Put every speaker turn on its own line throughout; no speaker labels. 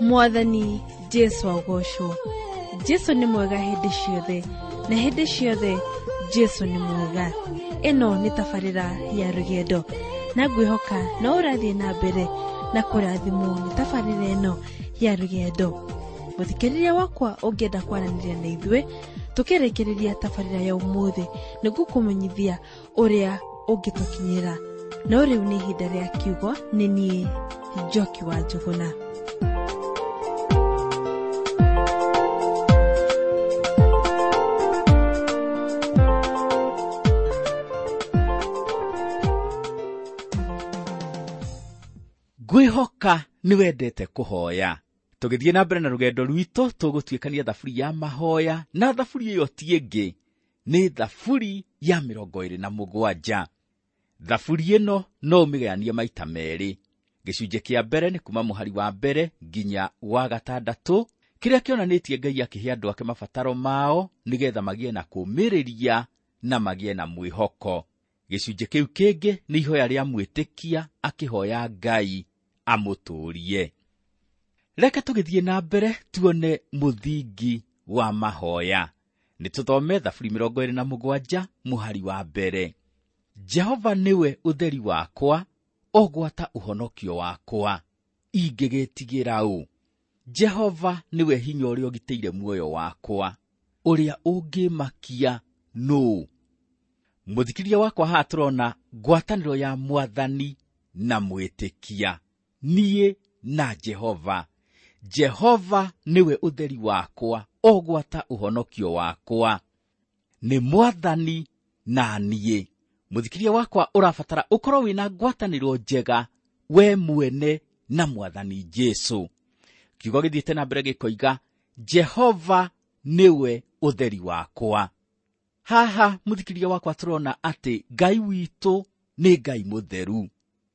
Mwathani Jesu agocwo. Jesu nĩ mwega hĩndĩ ciothe, na hĩndĩ ciothe Jesu nĩ mwega. Ĩno nĩ tabarĩra ya rũgendo, na ngwĩhoka no ũrathiĩ na mbere na kũrathimwo nĩ tabarĩra ĩno ya rũgendo. Mũthikĩrĩria wakwa ũngĩenda kwaranĩria na ithuĩ, tũkĩrĩkĩrĩria tabarĩra ya ũmũthĩ nĩguo kũmenyithia ũrĩa ũngĩtũkinyĩra. No rĩu nĩ ihinda rĩa kiugo, nĩ niĩ Njoki wa Njũgũna.
Ngwĩhoka nĩ wendete kũhoya. Tũgĩthiĩ na mbere na rũgendo rwitũ, tũgũtuĩkania thaburi ya mahoya, na thaburi ĩyo ti ĩngĩ nĩ thaburi ya 27. Thaburi ĩno no ũmĩgayanie maita merĩ. Gĩcunjĩ kĩa mbere nĩ kuma mũhari wa mbere nginya wa 6, kĩrĩa kĩonanĩtie Ngai akĩhe andũ ake mabataro mao nĩgetha magĩe na kũũmĩrĩria na magĩe na mwĩhoko. Gĩcunjĩ kĩu kĩngĩ nĩ ihoya rĩa mwĩtĩkia akĩhoya Ngai amũtũũrie. Reke tũgĩthiĩ na mbere tuone mũthingi wa mahoya. Nĩtũthome thaburi 27 mũhari wa mbere. Jehova nĩwe ũtheri wakwa, ogwata ũhonokio wakwa, ingĩgĩtigĩra ũ? Jehova nĩwe hinya ũrĩa ũgitĩire muoyo wakwa, ũrĩa ũngĩmakia nũ? Mũthikĩrĩria wakwa, haha tũrona ngwatanĩro ya Mwathani na mwĩtĩkia, niĩ na Jehova. Jehova nĩwe ũtheri wakwa, ogwata ũhonokio wakwa, nĩ Mwathani na niĩ. Mũthikĩrĩria wakwa, ũrabatara ũkorwo wĩna ngwatanĩro njega we mwene na Mwathani Jesu. Kiugo gĩthiĩte na mbere gĩkoiga, Jehova nĩwe ũtheri wakwa. Haha mũthikĩrĩria wakwa tũrona atĩ Ngai witũ nĩ Ngai mũtheru.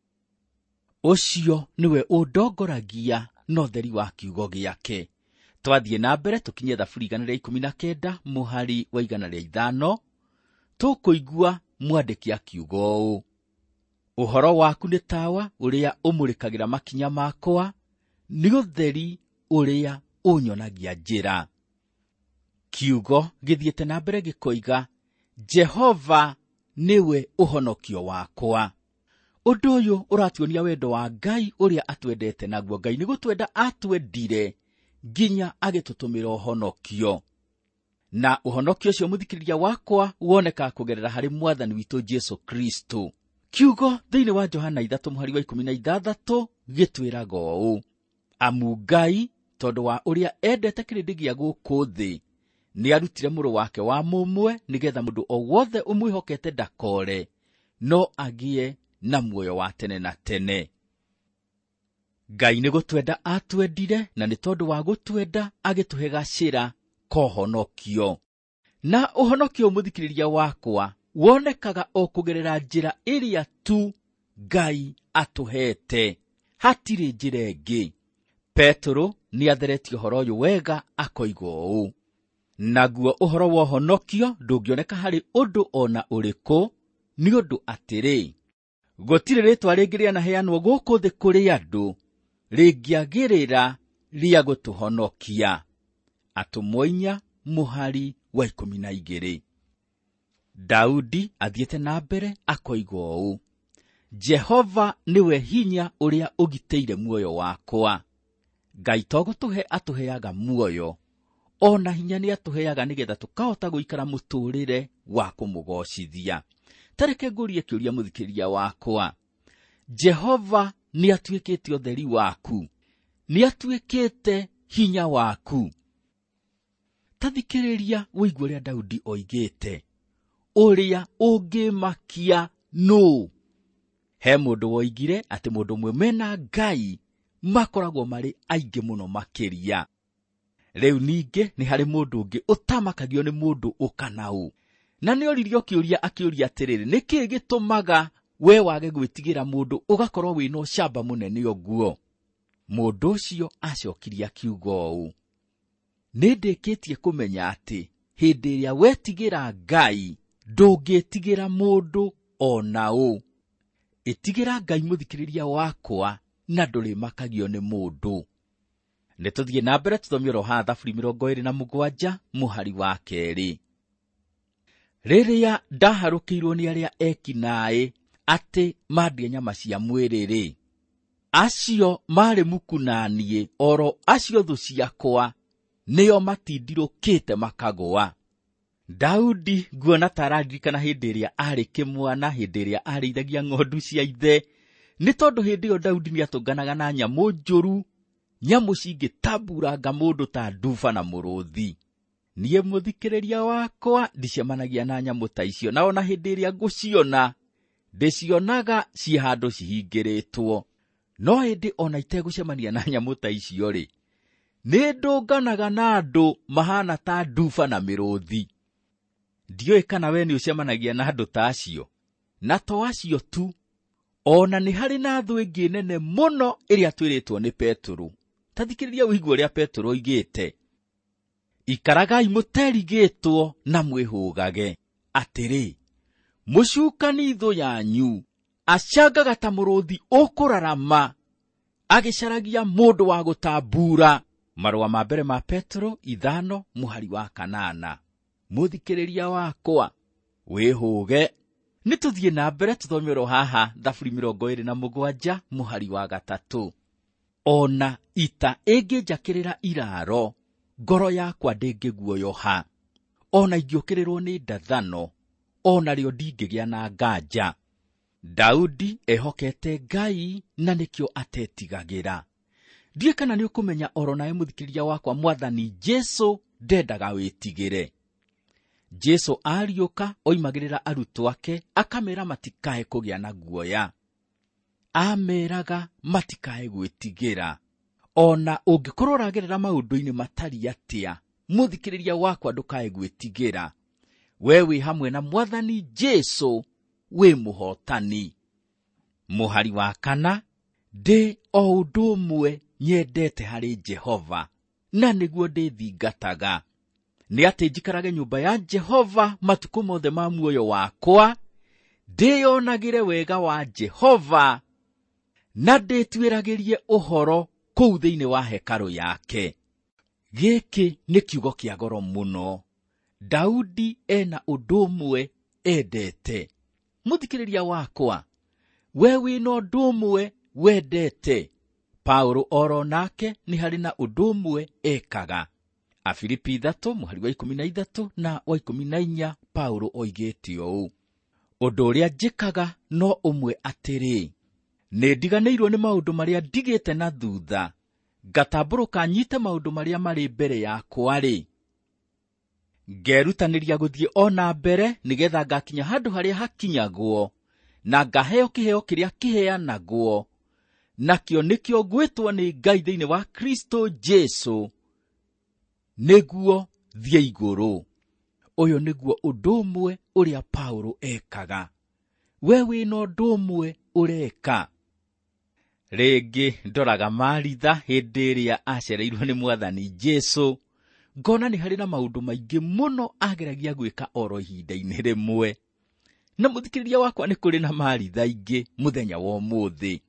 Ũcio nĩwe ũndongoragia na ũtheri wa kiugo gĩake. Twathiĩ na mbere tũkinye thaburi 119 mũhari wa 105, tũkũigua mwandĩki akiuga ũũ: ũhoro waku nĩ tawa ũrĩa ũmũrĩkagĩra makinya makwa, nĩ ũtheri ũrĩa ũnyonagia njĩra. Kiugo gĩthiĩte na mbere gĩkoiga, Jehova nĩwe ũhonokio wakwa. Ũndũ ũyũ ũratuonia wendo wa Ngai ũrĩa atwendete naguo. Ngai nĩ gũtwenda atwendire nginya agĩtũtũmĩra ũhonokio. Na ũhonokio ũcio, mũthikĩrĩria wakwa, woneka kũgerera harĩ Mwathani witũ Jesu Kristo. Kiugo thĩinĩ wa Johana 3 mũhari wa 16 gĩtwĩraga ũũ: amu Ngai tondũ wa ũrĩa endete kĩrĩndĩ gĩa gũkũ thĩ, nĩ arutire mũrũ wake wa mũmwe, nĩgetha mũndũ o wothe ũmwĩhokete ndakore, no agĩe na muoyo wa tene na tene. Ngai nĩ gũtwenda atwendire, na nĩ tondũ wa gũtwenda agĩtũhe gacĩra kohonokio. Na ũhonokio, mũthikĩrĩria wakwa, wonekaga o kũgerera njĩra ĩrĩa tu Ngai atũhete. Hatirĩ njĩra ĩngĩ. Petro nĩ atheretie ũhoro ũyũ wega akoiga ũũ: naguo ũhoro wa ũhonokio ndũngĩoneka harĩ ũndũ ona ũrĩkũ, nĩ ũndũ atĩrĩ, gũtirĩ rĩĩtwa rĩngĩ rĩanaheanwo gũkũ thĩ kũrĩ andũ rĩngĩagĩrĩra rĩa gũtũhonokia. Atũmwo 4 mũhari wa 12. Daudi athiĩte na mbere akoiga ũũ: Jehova nĩwe hinya ũrĩa ũgitĩire muoyo wakwa. Ngai to gũtũhe atũheaga muoyo, ona hinya nĩ atũheaga nĩgetha tũkahota gũikara mũtũũrĩre wa kũmũgocithia. Tareke ngũrie kĩũria, mũthikĩrĩria wakwa, Jehova nĩ atuĩkĩte ũtheri waku, nĩ atuĩkĩte hinya waku? Tathikĩrĩria wĩigue ũrĩa Daudi oigĩte, ũrĩa ũngĩmakia nũ? He mũndũ woigire atĩ mũndũ ũmwe mena Ngai makoragwo marĩ aingĩ mũno makĩria. Rĩu ningĩ nĩ harĩ mũndũ ũngĩ ũtamakagio nĩ mũndũ ũkanaũ. Na nĩ oririo kĩũria akĩũria atĩrĩrĩ, nĩkĩĩ gĩtũmaga we wage gwĩtigĩra mũndũ ũgakorwo wĩna ũcamba mũnene ũguo? Mũndũ ũcio acokirie akiuga ũũ: nĩ ndĩkĩtie kũmenya atĩ hĩndĩ ĩrĩa wetigĩra Ngai ndũngĩtigĩra mũndũ ona ũ. Itigĩra Ngai, mũthikĩrĩria wakwa, na ndũrĩmakagio nĩ mũndũ. Nĩtũthiĩ na mbere tũthomie roha Thaburi 27 mũhari wa 2. Rĩrĩa ndaharũkĩirwo nĩ arĩa ekinaĩ atĩ mandie nyama cia mwĩrĩ-rĩ, acio marĩ muku na niĩ, oro acio thũ ciakwa, nĩo matindirũkĩte makagũa. Daudi nguona ta araririkana hĩndĩ ĩrĩa arĩ kĩmwana, hĩndĩ ĩrĩa arĩithagia ng'ondu cia ithe, nĩ tondũ hĩndĩ ĩyo Daudi nĩatũnganaga na nyamũ njũru, nyamũ cingĩtamburanga mũndũ ta nduba na mũrũthi. Niĩ mũthikĩrĩria wakwa ndicemanagia na nyamũ ta icio, na ona hĩndĩ ĩrĩa ngũciona ndĩcionaga ciĩ handũ cihingĩrĩtwo. No hĩndĩ ona itegũcemania na nyamũ ta icio-rĩ, nĩ ndũnganaga na andũ mahana ta nduba na mĩrũthi. Ndiũĩ kana we nĩ ũcemanagia na andũ ta acio. Na to acio tu, ona nĩ harĩ na thũ ĩngĩ nene mũno ĩrĩa twĩrĩtwo nĩ Petero. Ta thikĩrĩria ũigue ũrĩa Petero oigĩte: ikaragai mũterigĩtwo na mwĩhũgage. Atĩrĩ, mũcukani thũ yanyu acangaga ta mũrũthi ũkũrarama, agĩcaragia mũndũ wa gũtambura. Marũa ma mbere ma Petero 5 mũhari wa 8. Mũthikĩrĩria wakwa, wĩhũge. Nĩtũthiĩ na mbere tũthomero haha Thaburi 27 mũhari wa 3. Ona ita ĩngĩnjakĩrĩra iraro, ngoro yakwa ndĩngĩguoyoha. Ona ingĩũkĩrĩrwo nĩ ndathano, ona rĩo ndingĩgĩa na nganja. Daudi ehokete Ngai, na nĩkĩo atetigagĩra. Ndiĩ kana nĩ ũkũmenya oro nawe mũthikĩrĩria wakwa, Mwathani Jesũ ndendaga wĩtigĩre. Jesũ ariũka oimagĩrĩra arutwo ake, akamera matikae kũgĩa na guoya. Ameraga matikae gwĩtigĩra. Ona ũngĩkorwo ũragerera maũndũ-inĩ matari atĩa, mũthikĩrĩria wakwa ndũkae gwĩtigĩra. We wĩ hamwe na Mwathani Jesũ, wĩ mũhotani. Mũhari wa 4. Ndĩ o ũndũ ũmwe nyendete harĩ Jehova, na nĩguo ndĩthingataga. Nĩ atĩ njikarage nyũmba ya Jehova matukũ mothe ma muoyo wakwa, ndĩyonagĩre wega wa Jehova, na ndĩtuĩragĩrie ũhoro kũu thĩinĩ wa hekarũ yake. Gĩkĩ nĩ kiugo kĩa goro mũno. Daudi ena ũndũ ũmwe endete. Mũthikĩrĩria wakwa, we wĩna ũndũ ũmwe wendete. Paulo oro nake nĩ harĩ na ũndũ ũmwe ekaga. Afilipi 3 mũhari wa 13 na wa 14, Paulo oigĩte ũũ: ũndũ ũrĩa njĩkaga no ũmwe atĩrĩ, nĩ ndiganĩirwo nĩ maũndũ marĩa ndigĩte na thutha, ngatambũrũka nyite maũndũ marĩa marĩ mbere yakwa-rĩ, ngerutanĩria gũthiĩ ona mbere, nĩgetha ngakinya handũ harĩa hakinyagwo, na ngaheo kĩheo kĩrĩa kĩheanagwo, nakĩo nĩkĩo gwĩtwo nĩ Ngai thĩinĩ wa Kristo Jesũ, nĩguo thiĩ igũrũ. Ũyũ nĩguo ũndũ ũmwe ũrĩa Paulo ekaga. We wĩna ũndũ ũmwe ũreka. Rĩngĩ ndoraga Maritha hĩndĩ ĩrĩa acereirwo nĩ Mwathani Jesũ, ngona nĩ harĩ na maũndũ maingĩ mũno ageragia gwĩka oro ihinda-inĩ rĩmwe. Na mũthikĩrĩria wakwa, nĩ kũrĩ na Maritha ingĩ mũthenya wa ũmũthĩ.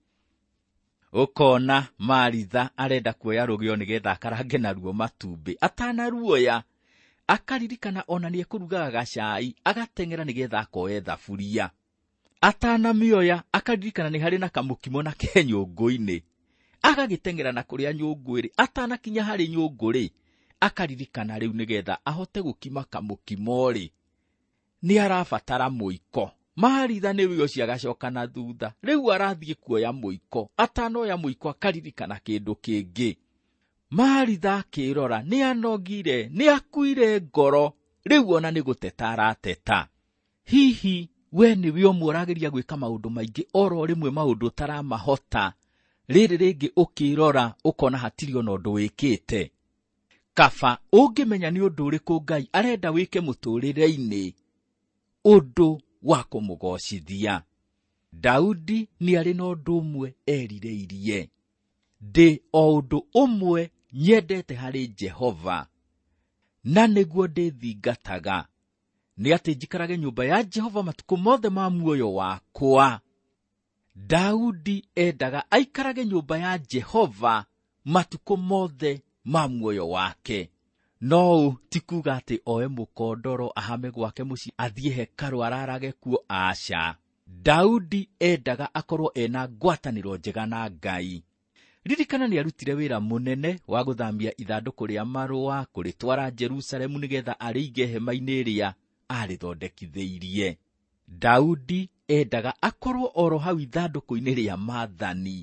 Ũkona Maritha arenda kuoya rũgĩo nĩgetha akarange naruo matumbĩ. Atanaruoya, akaririkana ona nĩ ekũrugaga gacai, agateng'era nĩgetha akoe thaburia. Atanamĩoya, akaririkana nĩ harĩ na kamũkimo na kenyũngũ-inĩ, agagĩteng'era na kũrĩa nyũngũ-ĩrĩ. Atanakinya harĩ nyũngũ-rĩ, akaririkana rĩu nĩgetha ahote gũkima kamũkimo-rĩ, nĩ arabatara mũiko. Maritha nĩ wĩoci agacoka na thutha. Rĩu arathiĩ kuoya mũiko. Atanoya mũiko, akaririkana kĩndũ kĩngĩ. Maritha akĩrora, nĩ anogire, nĩ akuire ngoro. Rĩu ona nĩ gũteta arateta. Hihi we nĩwe ũmwe ũrageria gwĩka maũndũ maingĩ, oro rĩmwe maũndũ ũtaramahota. Rĩrĩ rĩngĩ ũkĩrora ũkona hatirĩ ona ũndũ wĩkĩte. Kaba ũngĩmenya nĩ ũndũ ũrĩkũ Ngai arenda wĩke mũtũrĩre-inĩ, ũndũ wa kũmũgocithia. Daudi nĩ arĩ na ũndũ ũmwe erirĩirie. Ndĩ o ũndũ ũmwe nyendete harĩ Jehova, na nĩguo ndĩthingataga. Nĩ atĩ njikarage nyũmba ya Jehova matukũ mothe ma muoyo wakwa. Daudi endaga aikarage nyũmba ya Jehova matukũ mothe ma muoyo wake. No ti kuuga atĩ oe mũkondoro ahame gwake mũciĩ athiĩ hekalu ararage kuo, aca. Daudi endaga akorwo ena ngwatanĩro njega na Ngai. Ririkana nĩ arutire wĩra mũnene wa gũthamia ithandũkũ rĩa marũa kũrĩtwara Jerusalemu nĩgetha arĩige hema-inĩ ĩrĩa arĩthondekithĩirie. Daudi endaga akorwo oro hau ithandũkũ-inĩ rĩa maathani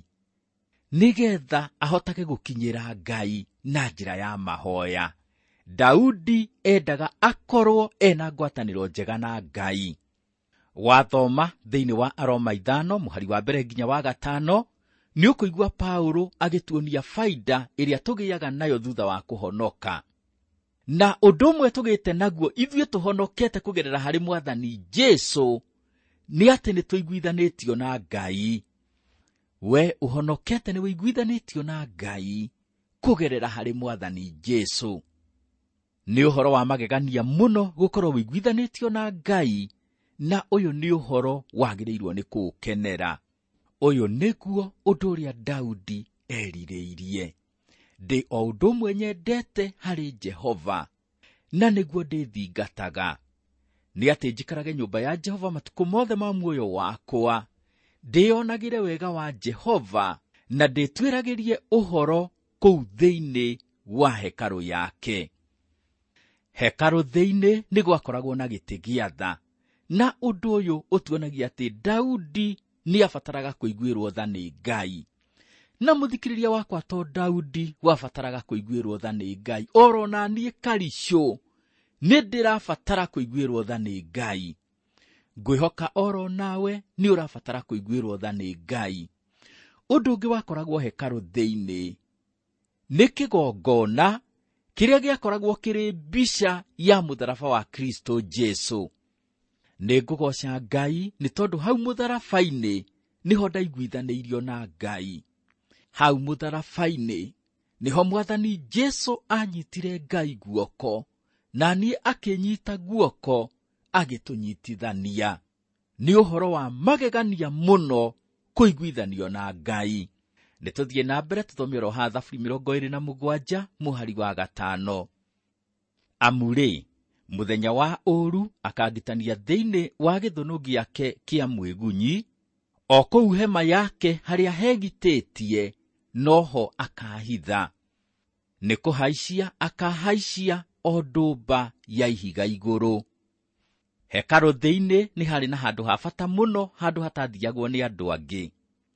nĩgetha ahotage gũkinyĩra Ngai na njĩra ya mahoya. Daudi endaga akorwo ena ngwatanĩro njega na Ngai. Wathoma thĩinĩ wa Aroma 5 mũhari wa mbere nginya wa 5, nĩ ũkũigua Paulo agĩtuonia faida ĩrĩa tũgĩaga nayo thutha wa kũhonoka. Na ũndũ ũmwe tũgĩte naguo ithuĩ tũhonokete kũgerera harĩ Mwathani Jesũ nĩ atĩ nĩ tũiguithanĩtio na Ngai. We ũhonokete nĩ wĩiguithanĩtio na Ngai kũgerera harĩ Mwathani Jesũ. Nĩ ũhoro wa magegania mũno gũkorwo wĩiguithanĩtio na Ngai, na ũyũ nĩ ũhoro wagĩrĩirwo nĩ kũũkenera. Ũyũ nĩguo ũndũ ũrĩa Daudi erirĩirie. Ndĩ o ũndũ ũmwe nyendete harĩ Jehova, na nĩguo ndĩthingataga, nĩ atĩ njikarage nyũmba ya Jehova matukũ mothe ma muoyo wakwa, ndĩonagĩre wega wa Jehova, na ndĩtuĩragĩrie ũhoro kũu thĩinĩ wa hekalu yake. Hekalu thĩinĩ nĩ gwakoragwo na gĩtĩ gĩa tha, na ũndũ ũyũ ũtuonagia atĩ Daudi nĩ abataraga kũiguĩrwo tha nĩ Ngai. Na mũthikĩrĩria wakwa, to Daudi wabataraga kũiguĩrwo tha nĩ Ngai, oro na niĩ Karicũ nĩ ndĩrabatara kũiguĩrwo tha nĩ Ngai. Ngwĩhoka oro nawe nĩ ũrabatara kũiguĩrwo tha nĩ Ngai. Ũndũ ũngĩ wakoragwo hekalu thĩinĩ nĩ kĩgongona kĩrĩa gĩakoragwo kĩrĩ mbica ya mũtharaba wa Kristo Jesũ. Nĩ ngũgoca Ngai nĩ tondũ hau mũtharaba-inĩ nĩho ndaiguithanĩirio na Ngai. Hau mũtharaba-inĩ nĩho Mwathani Jesũ anyitire Ngai guoko, na niĩ akĩnyita guoko agĩtũnyitithania. Nĩ ũhoro wa magegania mũno kũiguithanio na Ngai. Nĩ tũthiĩ na mbere tũthome oro ha Thaburi 27 mũhari wa 5. Amurĩ, mũthenya wa ũũru akanditania thĩinĩ wa gĩthũnũ gĩake kĩa mwĩgunyi, o kũu hema yake harĩa hegitĩtie noho akahitha. Nĩ kũhaicia akahaicia o ndũmba ya ihiga igũrũ. Hekalu thĩinĩ nĩ harĩ na handũ ha bata mũno, handũ hatathiagwo nĩ andũ angĩ.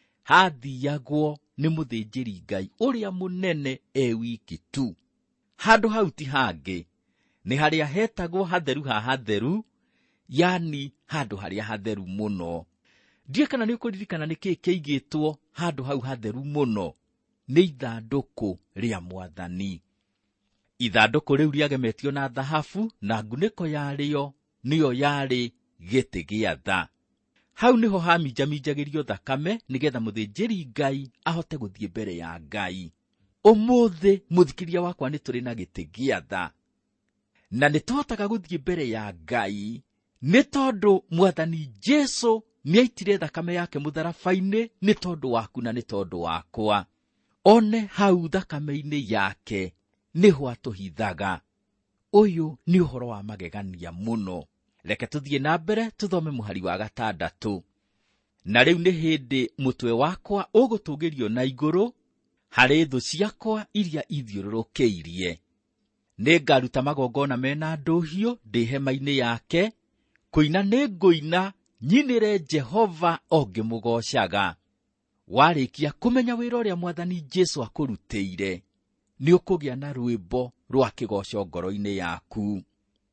Hathiagwo nĩ mũthĩnjĩri Ngai ũrĩa mũnene wiki tu. Handũ hau ti hangĩ, nĩ harĩa hetagwo hatheru ha hatheru, yani handũ harĩa hatheru mũno. Ndiye kana nĩ ũkũririkana nĩ kĩĩ kĩigĩtwo handũ hau hatheru mũno? Nĩ ithandũkũ rĩa Mwathani. Ithandũkũ rĩu rĩagemetio na thahabu, na ngunĩko yarĩo nĩyo yarĩ gĩtĩ gĩa tha. Hau nĩho haminjaminjagĩrio thakame nĩgetha mũthĩnjĩri Ngai ahote gũthiĩ mbere ya Ngai. Ũmũthĩ mũthikĩria wakwa nĩ tũrĩ na gĩtĩ gĩa tha, na nĩ tũhotaga gũthiĩ mbere ya Ngai nĩ tondũ Mwathani Jesũ nĩ aitire thakame yake mũtharaba-inĩ, nĩ tondũ waku na nĩ tondũ wakwa. One hau thakame-inĩ yake nĩho atũhithaga. Ũyũ nĩ ũhoro wa magegania mũno. Reke tũthiĩ na mbere tũthome mũhari wa 6. Na rĩu nĩ hĩndĩ mũtwe wakwa ũgũtũgĩrio na igũrũ harĩ thũ ciakwa iria ithiũrũrũkĩirie. Nĩ ngaruta magongona mena ndũhiũ ndĩ hema-inĩ yake, kũina nĩ ngũina nyinĩre Jehova o ngĩmũgocaga. Warĩkia kũmenya wĩra ũrĩa Mwathani Jesũ akũrutĩire, nĩ ũkũgĩa na rwĩmbo rwa kĩgoco ngoro-inĩ yaku.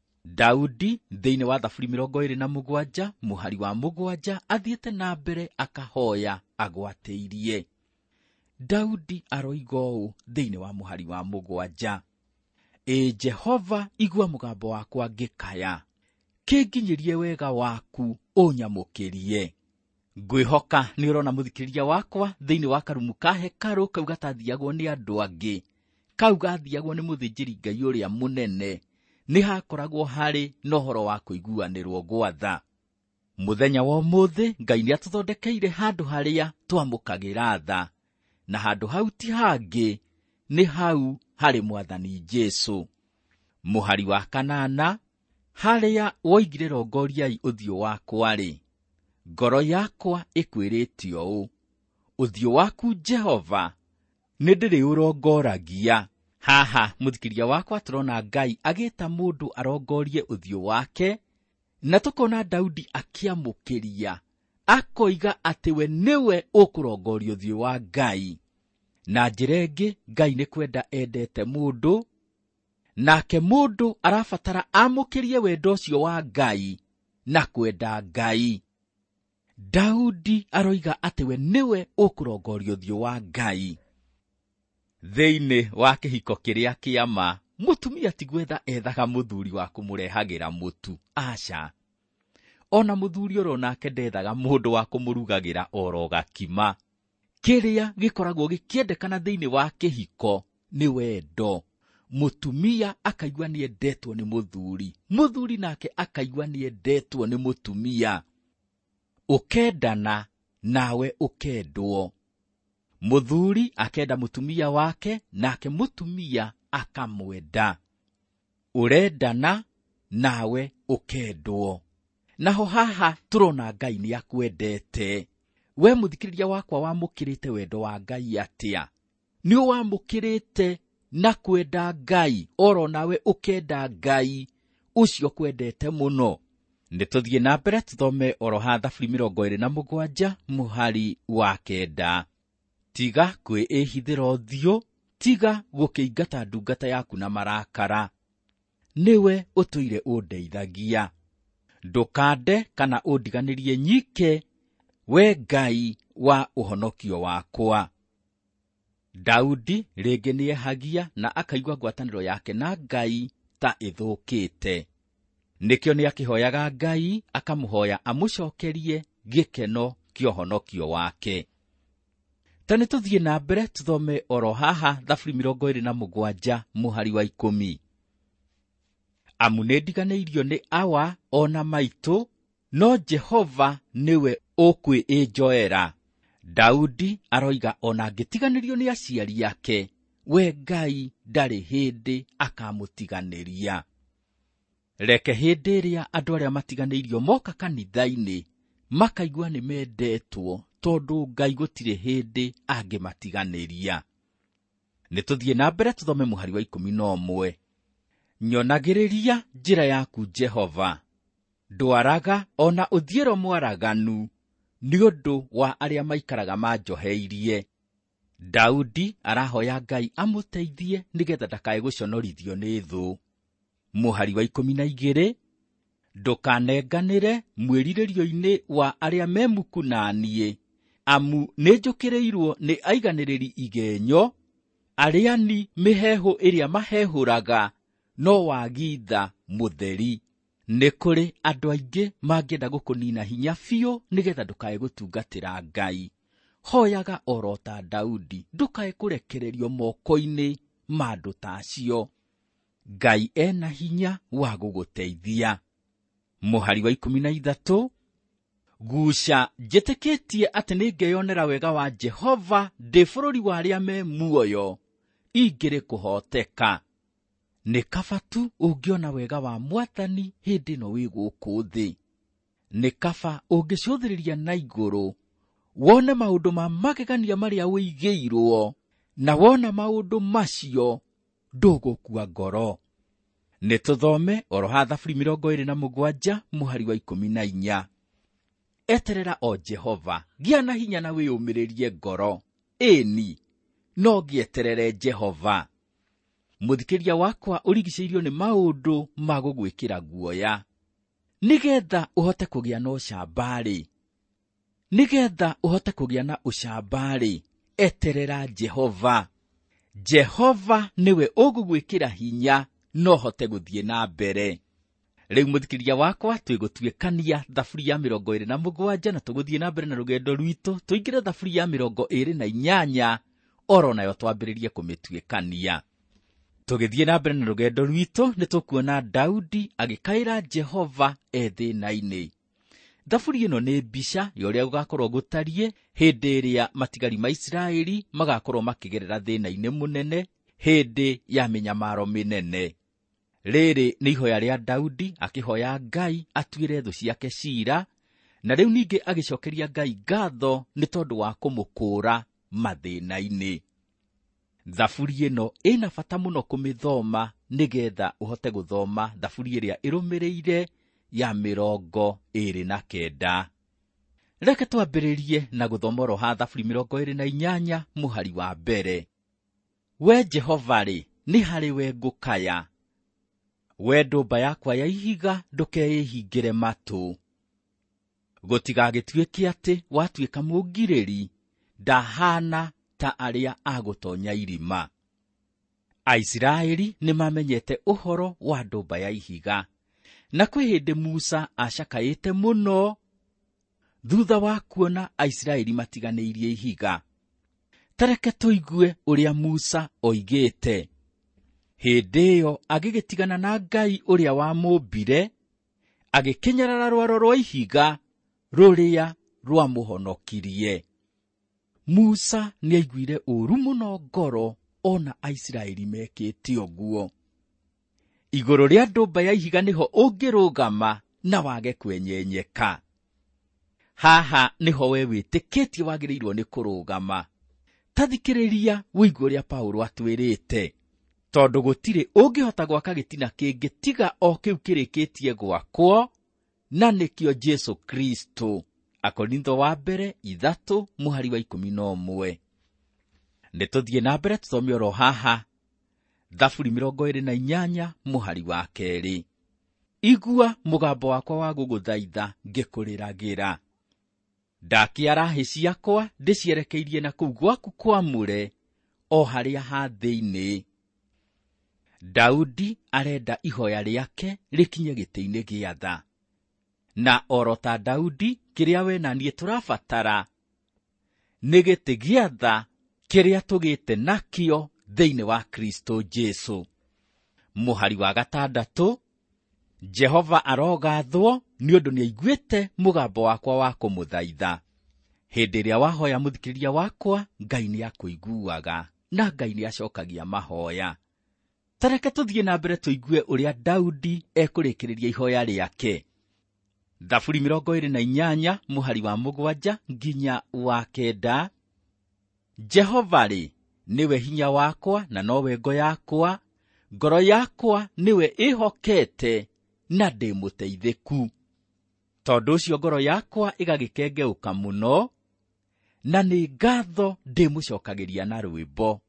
Daudi thĩinĩ wa Thaburi 27 mũhari wa 7 athiĩte na mbere akahoya agwatĩirie. Daudi aroiga ũũ thĩinĩ wa mũhari wa 7: Jehova, igua mũgambo wakwa ngĩkaya, kĩnginyĩrie wega waku ũnyamũkĩrie. Ngwĩhoka nĩ ũrona mũthikĩrĩria wakwa, thĩinĩ wa karumu ka hekalu kau gatathiagwo nĩ andũ angĩ, kau gathiagwo nĩ mũthĩnjĩri Ngai ũrĩa mũnene, nĩ hakoragwo harĩ na ũhoro wa kũiguanĩrwo gwa tha. Mũthenya wa ũmũthĩ Ngai nĩ atũthondekeire handũ harĩa twamũkagĩra tha, na handũ hau ti hangĩ nĩ hau harĩ Mwathani Jesũ. Mũhari wa 8, harĩa woigire rongoriai ũthiũ wakwa-rĩ, ngoro yakwa ĩkwĩrĩte ũũ: ũthiũ waku Jehova nĩ ndĩrĩũrongoragia. Haha mũthikĩria wakwa tũrona Ngai agĩĩta mũndũ arongorie ũthiũ wake, na tũkona Daudi akĩamũkĩria, akoiga atĩ we nĩwe ũkũrongoria ũthiũ wa Ngai. Na njĩra ĩngĩ, Ngai nĩ kwenda endete mũndũ, nake mũndũ arabatara amũkĩrie wendo ũcio wa Ngai na kwenda Ngai. Daudi aroiga atĩ we nĩwe ũkũrongoria ũthiũ wa Ngai. Thĩinĩ wa kĩhiko kĩrĩa kĩama, mũtumia ti gwetha ethaga mũthuri wa kũmũrehagĩra mũtu. Aca, ona mũthuri ũrĩa nake ndethaga mũndũ wa kũmũrugagĩra oro gakima. Kĩrĩa gĩkoragwo gĩkĩendekana thĩinĩ wa kĩhiko nĩ wendo. Mũtumia akaigua nĩ endetwo nĩ mũthuri, mũthuri nake akaigua nĩ endetwo nĩ mũtumia. Ũkendana nawe ũkendwo. Mũthuri akenda mũtumia wake, nake mũtumia akamwenda. Ũrendana nawe ũkendwo. Naho haha tũrona Ngai nĩ akwendete. We mũthikĩrĩria wakwa wamũkĩrĩte wendo wa Ngai atĩa? Nĩ wamũkĩrĩte na kwenda Ngai, oro nawe ũkenda Ngai ũcio kwendete mũno. Nĩtũthiĩ na mbere tũthome oro ha Thaburi 27 mũhari wa 9. Tiga kwĩĩhithĩra ũthiũ, tiga gũkĩingata ndungata yaku na marakara. Nĩwe ũtũire ũndeithagia. Ndũkande kana ũndiganĩrie nyike, we Ngai wa ũhonokio wakwa. Daudi rĩngĩ nĩehagia na akaigua ngwatanĩro yake na Ngai ta ĩthũkĩte. Nĩkĩo nĩakĩhoyaga Ngai, akamũhoya amũcokerie gĩkeno kĩa ũhonokio wake. Ta nĩtũthiĩ na mbere tũthome oro haha Thaburi 27 mũhari wa 10. Amu nĩndiganĩirio nĩ awa ona maitũ, no Jehova nĩwe ũkwĩĩnjoera. Daudi aroiga ona angĩtiganĩrio nĩ aciari ake, we Ngai ndarĩ hĩndĩ akamũtiganĩria. Reke hĩndĩ ĩrĩa andũ arĩa matiganĩirio moka kanitha-inĩ, makaigua nĩ mendetwo, tondũ Ngai gũtirĩ hĩndĩ angĩmatiganĩria. Nĩtũthiĩ na mbere tũthome mũhari wa 11. Nyonagĩrĩria njĩra yaku Jehova, ndwaraga ona ũthiĩro mwaraganu, nĩ ũndũ wa arĩa maikaraga manjoheirie. Daudi arahoya Ngai amũteithie nĩgetha ndakae gũconorithio nĩ thũ. Mũhari wa 12. Ndũkanenganĩre mwĩrirĩrio-inĩ wa arĩa memuku na niĩ, amu nĩnjũkĩrĩirwo nĩ aiganĩrĩri igenyo, arĩani mĩheehũ ĩrĩa mahehũraga, no wagitha mũtheri. Nĩ kũrĩ andũ aingĩ mangĩenda gũkũnina hinya biũ nĩgetha ndũkae gũtungatĩra Ngai. Hoyaga oro ta Daudi, ndũkae kũrekererio moko-inĩ ma andũ ta acio. Ngai ena hinya wa gũgũteithia. Mũhari wa 13. Guca njĩtĩkĩtie atĩ nĩngeyonera wega wa Jehova ndĩ bũrũri wa arĩa me muoyo, ingĩrĩ kũhoteka. Nĩ kaba tu ũngĩona wega wa Mwathani hĩndĩ ĩno wĩ gũkũ thĩ. Nĩ kaba ũngĩcũthĩrĩria na igũrũ, wone maũndũ ma magegania marĩa wĩigĩirwo, na wona maũndũ macio ndũgũkua ngoro. Nĩtũthome oro ha Thaburi 27 mũhari wa 14. Eterera o Jehova, gĩa na hinya na wĩyũmĩrĩrie ngoro. Ĩni, no gĩeterere Jehova. Mũthikĩria wakwa ũrigicĩirio nĩ maũndũ ma gũgwĩkĩra guoya. Nĩgetha ũhote kũgĩa na ũcamba-rĩ, nĩgetha ũhote kũgĩa na ũcamba-rĩ, eterera Jehova. Jehova nĩwe ũgũgwĩkĩra hinya no hote gũthiĩ na mbere. Rĩu mũthikĩria wakwa twĩgũtuĩkania Thaburi ya 27 na tũgũthiĩ na mbere na rũgendo rwitũ, tũingĩre Thaburi ya 28 oro nayo twambĩrĩrie kũmĩtuĩkania. Tũgĩthiĩ na mbere na rũgendo rwitũ nĩtũkuona Daudi agĩkaĩra Jehova thĩĩna-inĩ. Thaburi ĩno nĩ mbica ya ũrĩa gũgakorwo gũtariĩ hĩndĩ ĩrĩa matigari ma Isiraeli magakorwo makĩgerera thĩĩna-inĩ mũnene, hĩndĩ ya mĩnyamaro mĩnene. Rĩrĩ nĩ ihoya rĩa Daudi akĩhoya Ngai atuĩre thũ ciake ciira, na rĩu ningĩ agĩcokeria Ngai ngatho nĩ tondũ wa kũmũkũũra mathĩna-inĩ. Thaburi ĩno ĩna bata mũno kũmĩthoma nĩgetha ũhote gũthoma thaburi ĩrĩa ĩrũmĩrĩire ya 29. Reke twambĩrĩrie na gũthoma ha thaburi 28 mũhari wa mbere. We Jehova-rĩ, nĩ harĩ we ngũkaya. We ndũmba yakwa ya ihiga ndũkeĩhingĩre matũ. Gũtigagĩtuĩke atĩ watuĩka mũngirĩri, ndahana ta arĩa agũtonya irima. Aisiraeli nĩmamenyete ũhoro wa ndũmba ya ihiga, na kwĩ hĩndĩ Musa acakaĩte mũno thutha wa kuona Aisiraeli matiganĩirie ihiga. Tareke tũigue ũrĩa Musa oigĩte. Hĩndĩ ĩyo agĩgĩtigana na Ngai ũrĩa wamũmbire, agĩkĩnyarara rwaro rwa ihiga rũrĩa rwamũhonokirie. Musa nĩaiguire ũũru mũno ngoro ona Aisiraeli mekĩte ũguo. Igũrũ rĩa ndũmba ya ihiga nĩho ũngĩrũgama na wage kwenyenyeka. Haha nĩho we wĩtĩkĩtie wagĩrĩirwo nĩ kũrũgama. Tathikĩrĩria wĩigue ũrĩa Paulo atwĩrĩte. Tondũ gũtirĩ ũngĩhota gwaka gĩtina kĩngĩ tiga o kĩu kĩrĩkĩtie gwakwo, na nĩkĩo Jesu Kristo. Akorintho wa mbere 3 mũhari wa 11. Nĩtũthiĩ na mbere tũthome oro haha thaburi 28 mũhari wa 2. Igua mũgambo wakwa wa gũgũthaitha ngĩkũrĩragĩra. Ndakĩara hĩ ciakwa ndĩcierekeirie na kũu gwaku kwamũre, o harĩa ha thĩinĩ. Daudi arenda ihoya rĩake rĩkinye gĩtĩ-inĩ gĩa tha. Na oro ta Daudi, kĩrĩa we na niĩ tũrabatara nĩ gĩtĩ gĩa tha kĩrĩa tũgĩte nakĩo thĩinĩ wa Kristo Jesu. Mũhari wa 6. Jehova arogathwo nĩ ũndũ nĩaiguĩte mũgambo wakwa wa kũmũthaitha. Hĩndĩ ĩrĩa wahoya mũthikĩrĩria wakwa, Ngai nĩakũiguaga, na Ngai nĩacokagia mahoya. Tareke tũthiĩ na mbere tũigue ũrĩa Daudi ekũrĩkĩrĩria ihoya rĩake. Thaburi 28 mũhari wa 7 nginya wa 9. Jehova-rĩ, nĩwe hinya wakwa na nowe ngo yakwa, ngoro yakwa nĩwe ĩhokete na ndĩmũteithĩku. Tondũ ũcio ngoro yakwa ĩgagĩkengeũka mũno, na nĩ ngatho ndĩmũcokagĩria na rwĩmbo.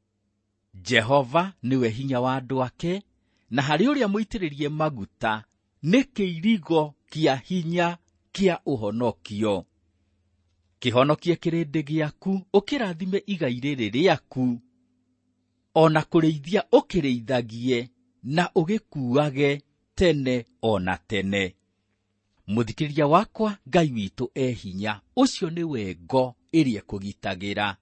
Jehova nĩwe hinya wa andũ ake, na harĩ ũrĩa mũitĩrĩrie maguta nĩ kĩirigo kĩa hinya kĩa ũhonokio. Kĩhonokie kĩrĩndĩ gĩaku, ũkĩrathime igai rĩrĩ rĩaku, ona kũrĩithia ũkĩrĩithagie, na ũgĩkuage tene ona tene. Mũthikĩrĩria wakwa, Ngai witũ hinya, ũcio nĩwe ngo ĩrĩa kũgitagĩra.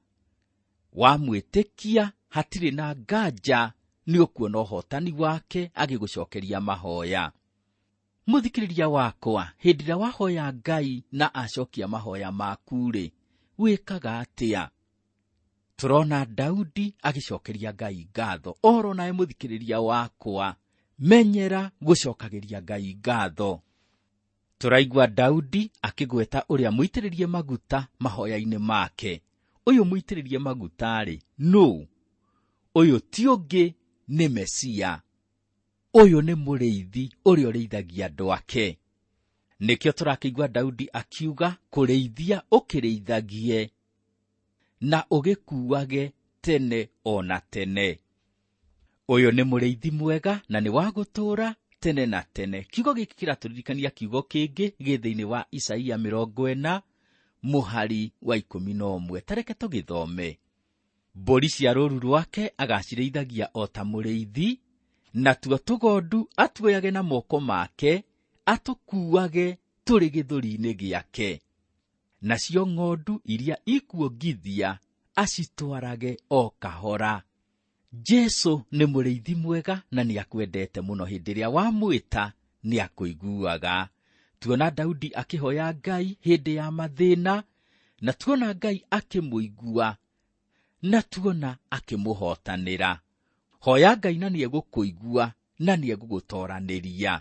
Wamwĩtĩkia hatirĩ na nganja nĩũkuona ũhotani wake agĩgũcokeria mahoya. Mũthikĩrĩria wakwa, hĩndĩ ĩrĩa wahoya Ngai na acokia mahoya maku-rĩ, wĩkaga atĩa? Tũrona Daudi agĩcokeria Ngai ngatho. Oro nawe mũthikĩrĩria wakwa, menyera gũcokagĩria Ngai ngatho. Tũraigua Daudi akĩgweta ũrĩa mũitĩrĩrie maguta mahoya-inĩ make. Ũyũ mũitĩrĩrie maguta-rĩ, nũ? Ũyũ ti ũngĩ nĩ Mesia. Ũyũ nĩ mũrĩithi ũrĩa ũrĩithagia andũ ake. Nĩkĩo tũrakĩigua Daudi akiuga, kũrĩithia ũkĩrĩithagie, na ũgĩkuage tene ona tene. Ũyũ nĩ mũrĩithi mwega na nĩ wa gũtũũra tene na tene. Kiugo gĩkĩ kĩratũririkania kiugo kĩngĩ gĩthĩ-inĩ wa Isaia 40 mũhari wa 11. Tareke tũgĩthome. Mbũri cia rũũru rwake agacirĩithagia o ta mũrĩithi, natuo tũgondu atuoyage na moko make, atũkuage tũrĩ gĩthũri-inĩ gĩake. Nacio ng'ondu iria ikuongithia acitwarage o kahora. Jesu nĩ mũrĩithi mwega na nĩakwendete mũno. Hĩndĩ ĩrĩa wamwĩta nĩakũiguaga. Tuona Daudi akĩhoya Ngai hĩndĩ ya mathĩna, na tuona Ngai akĩmũigua, na tuona akĩmũhotanĩra. hoya Ngai na nĩegũkũigua na nĩegũgũtoranĩria.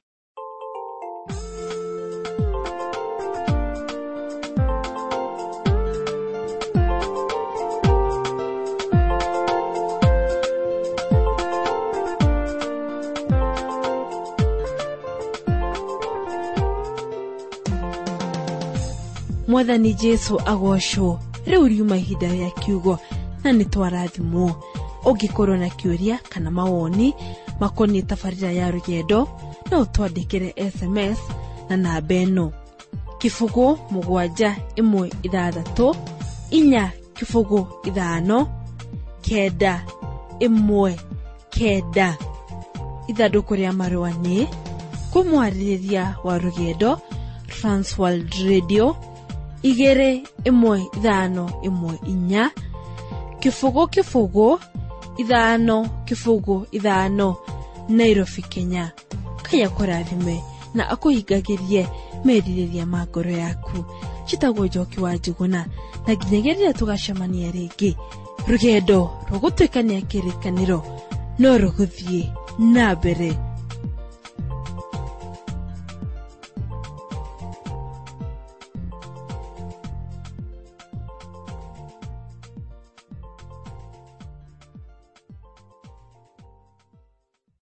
Mwathani Jesu agocwo. Riu riuma ihinda rĩa kiugo na nĩ twarathimwo. Ũngĩkorwo na kĩũria kana mawoni makoniĩ tabarĩra ya rũgendo, no ũtwandĩkĩre SMS na namba ĩno: 0716 415 919. Ithandũkũ rĩa marũa nĩ Mũmwarĩrĩria wa rũgendo, Transworld Radio 21514 505 Nairobi, Kenya. Kaya kũrathime na akũhingagĩrie merirĩria ma ngoro yaku. Njĩtagwo Njoki wa Njuguna, na nginyagia tũgacemania rĩngĩ. Rũgendo rũgũtuĩkania kĩrĩkanĩro no rũgũthiĩ na mbere.